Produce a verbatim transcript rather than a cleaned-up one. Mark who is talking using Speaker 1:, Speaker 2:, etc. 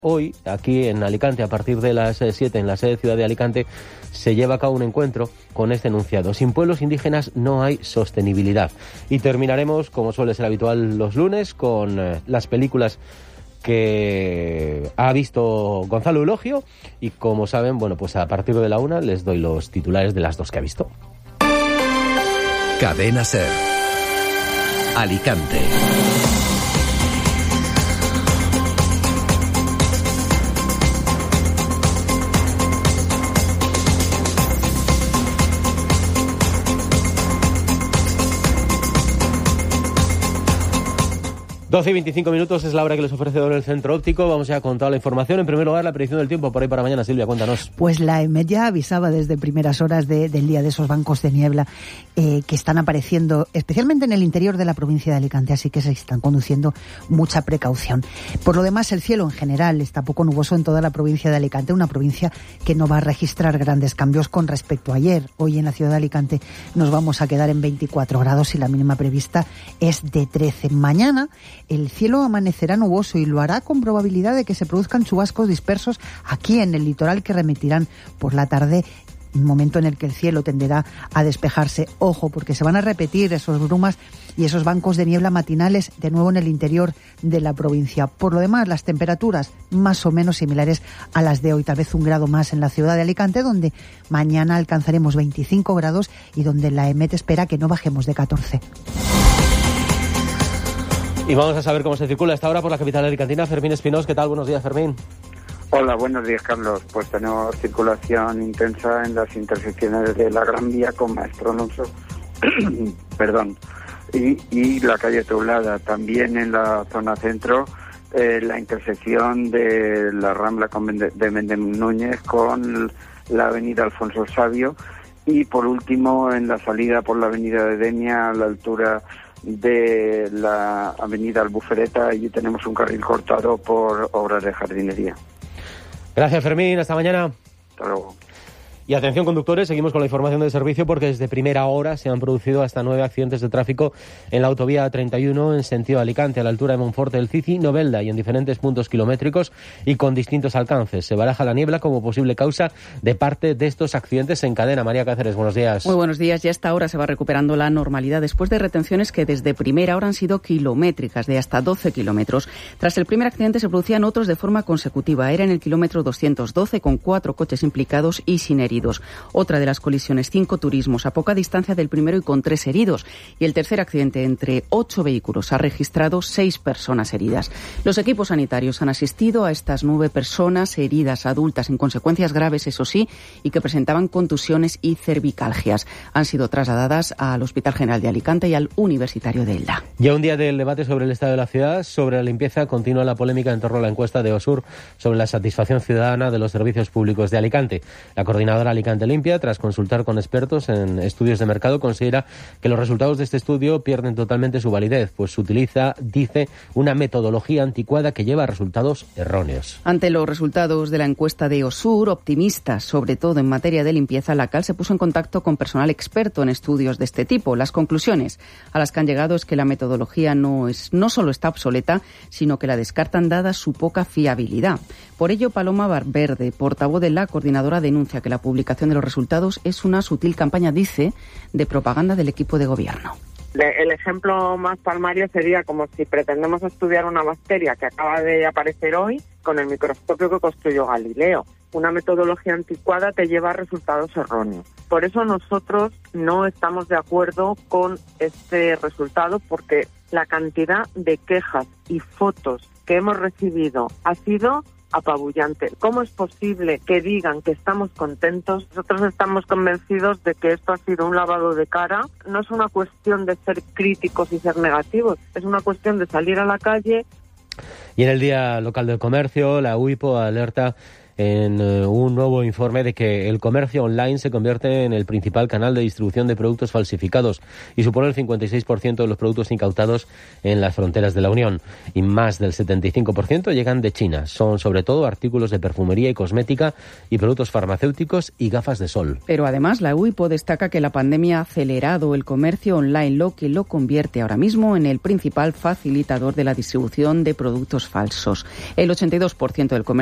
Speaker 1: Hoy, aquí en Alicante, a partir de las siete, en la sede Ciudad de Alicante, se lleva a cabo un encuentro con este enunciado. Sin pueblos indígenas no hay sostenibilidad. Y terminaremos, como suele ser habitual los lunes, con eh, las películas que ha visto Gonzalo Eulogio. Y como saben, bueno, pues a partir de la una les doy los titulares de las dos que ha visto.
Speaker 2: Cadena SER. Alicante.
Speaker 1: doce y veinticinco minutos es la hora que les ofrece el Centro Óptico. Vamos ya con toda la información. En primer lugar, la predicción del tiempo por ahí para mañana. Silvia, cuéntanos.
Speaker 3: Pues la EMET ya avisaba desde primeras horas de, del día de esos bancos de niebla eh, que están apareciendo, especialmente en el interior de la provincia de Alicante, así que se están conduciendo mucha precaución. Por lo demás, el cielo en general está poco nuboso en toda la provincia de Alicante, una provincia que no va a registrar grandes cambios con respecto a ayer. Hoy en la ciudad de Alicante nos vamos a quedar en veinticuatro grados y la mínima prevista es de trece. Mañana el cielo amanecerá nuboso y lo hará con probabilidad de que se produzcan chubascos dispersos aquí en el litoral que remitirán por la tarde, un momento en el que el cielo tenderá a despejarse. Ojo, porque se van a repetir esos brumas y esos bancos de niebla matinales de nuevo en el interior de la provincia. Por lo demás, las temperaturas más o menos similares a las de hoy, tal vez un grado más en la ciudad de Alicante, donde mañana alcanzaremos veinticinco grados y donde la EMET espera que no bajemos de catorce.
Speaker 1: Y vamos a saber cómo se circula a esta hora por la capital alicantina. Fermín Espinós, ¿qué tal? Buenos días, Fermín.
Speaker 4: Hola, buenos días, Carlos. Pues tenemos circulación intensa en las intersecciones de la Gran Vía con Maestro Alonso, perdón, y, y la calle Teulada. También en la zona centro, eh, la intersección de la Rambla con Mende, de Méndez Núñez con la avenida Alfonso Sabio. Y por último, en la salida por la avenida de Denia, a la altura de la avenida Albufereta, allí tenemos un carril cortado por obras de jardinería.
Speaker 1: Gracias, Fermín, hasta mañana.
Speaker 4: Hasta luego.
Speaker 1: Y atención, conductores, seguimos con la información del servicio porque desde primera hora se han producido hasta nueve accidentes de tráfico en la autovía treinta y uno en sentido Alicante, a la altura de Monforte del Cici, Novelda y en diferentes puntos kilométricos y con distintos alcances. Se baraja la niebla como posible causa de parte de estos accidentes en cadena. María Cáceres, buenos días.
Speaker 5: Muy buenos días. Ya a esta hora se va recuperando la normalidad después de retenciones que desde primera hora han sido kilométricas, de hasta doce kilómetros. Tras el primer accidente se producían otros de forma consecutiva. Era en el kilómetro doscientos doce con cuatro coches implicados y sin heridos. Otra de las colisiones, cinco turismos a poca distancia del primero y con tres heridos. Y el tercer accidente entre ocho vehículos ha registrado seis personas heridas. Los equipos sanitarios han asistido a estas nueve personas heridas adultas en consecuencias graves, eso sí, y que presentaban contusiones y cervicalgias. Han sido trasladadas al Hospital General de Alicante y al Universitario de Elda.
Speaker 1: Ya un día del debate sobre el estado de la ciudad, sobre la limpieza, continúa la polémica en torno a la encuesta de OSUR sobre la satisfacción ciudadana de los servicios públicos de Alicante. La coordinadora Alicante Limpia, tras consultar con expertos en estudios de mercado, considera que los resultados de este estudio pierden totalmente su validez, pues se utiliza, dice, una metodología anticuada que lleva a resultados erróneos.
Speaker 5: Ante los resultados de la encuesta de OSUR, optimistas, sobre todo en materia de limpieza, la C A L se puso en contacto con personal experto en estudios de este tipo. Las conclusiones a las que han llegado es que la metodología no es, no solo está obsoleta, sino que la descartan dada su poca fiabilidad. Por ello, Paloma Valverde, portavoz de la coordinadora, denuncia que la publicación de los resultados es una sutil campaña, dice, de propaganda del equipo de gobierno.
Speaker 6: El ejemplo más palmario sería como si pretendemos estudiar una bacteria que acaba de aparecer hoy con el microscopio que construyó Galileo. Una metodología anticuada te lleva a resultados erróneos. Por eso nosotros no estamos de acuerdo con este resultado, porque la cantidad de quejas y fotos que hemos recibido ha sido apabullante. ¿Cómo es posible que digan que estamos contentos? Nosotros estamos convencidos de que esto ha sido un lavado de cara. No es una cuestión de ser críticos y ser negativos, es una cuestión de salir a la calle.
Speaker 1: Y en el Día Local del Comercio, la U I P O alerta en eh, un nuevo informe de que el comercio online se convierte en el principal canal de distribución de productos falsificados y supone el cincuenta y seis por ciento de los productos incautados en las fronteras de la Unión. Y más del setenta y cinco por ciento llegan de China. Son sobre todo artículos de perfumería y cosmética y productos farmacéuticos y gafas de sol.
Speaker 5: Pero además la UIPO destaca que la pandemia ha acelerado el comercio online, lo que lo convierte ahora mismo en el principal facilitador de la distribución de productos falsos. El ochenta y dos por ciento del comercio